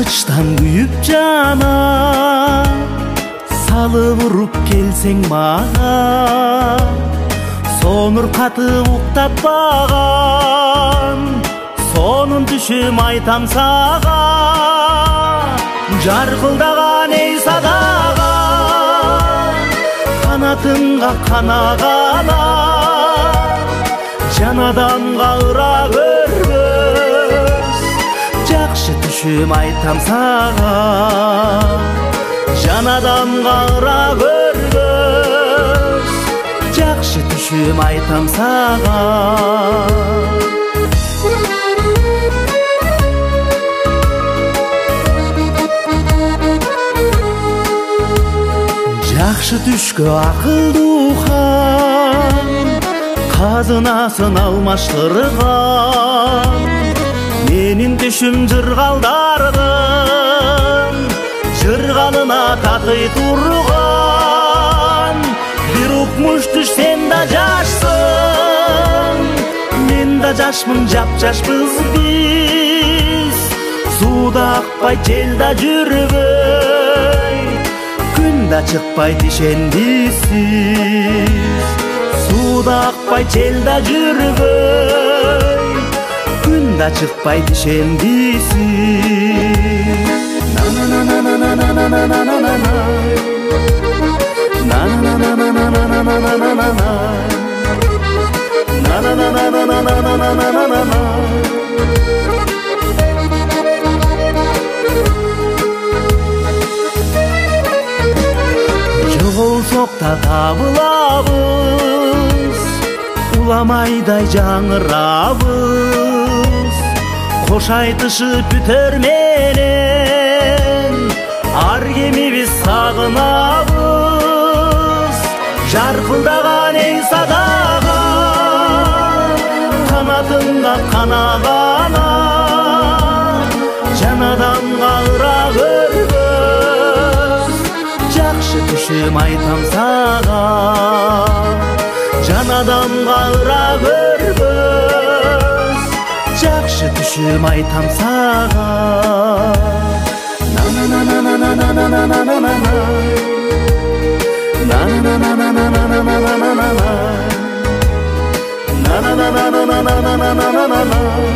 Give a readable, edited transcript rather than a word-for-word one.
Кубанычтан күйүп жана салып уруп келсең мага, сонур катып уктатпаган сонун түшүм айтам сага. Жаркылдаган эй садага, канатыңга канагана, жанаданга ыра көргөз, жакшы түшүм айтам сага. Жанаданга ыра көргөз, жакшы түшүм айтам сага. Жакшы түшкө акылдуу хан, казынасын алмаштырган. Менин түшүм жыргалдардын жыргалына татый турган. Бир укмуш түш сен да жашсың, мен да жашмын, жап-жашпыз биз. Сууда акпай, жел да жүрбөй, күн да чыкпайт ишендисиз. Сууда акпай, жел да жүрбөй, күн да чыкпайт ишендисиз. Жоголсок да табылабыз, уламайдай жаңырабыз. Кош айтышып бүтөр менен ар кемибиз сагынабыз. Жаркылдаган эй садага, канатыңга канагана, жанаданга ыра көргөз, жакшы түшүм айтам сага. Жанаданга ыра көргөз, жакшы түшүм айтам сага. Na